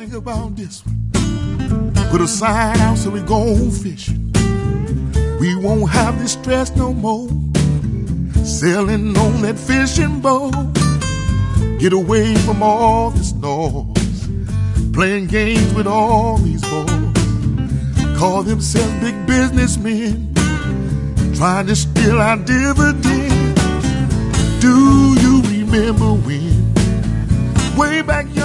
think about this one. Put a sign out so we go fishing. We won't have this stress no more. Sailing on that fishing boat. Get away from all this noise. Playing games with all these boys. Call themselves big businessmen. Trying to steal our dividends. Do you remember when? Way back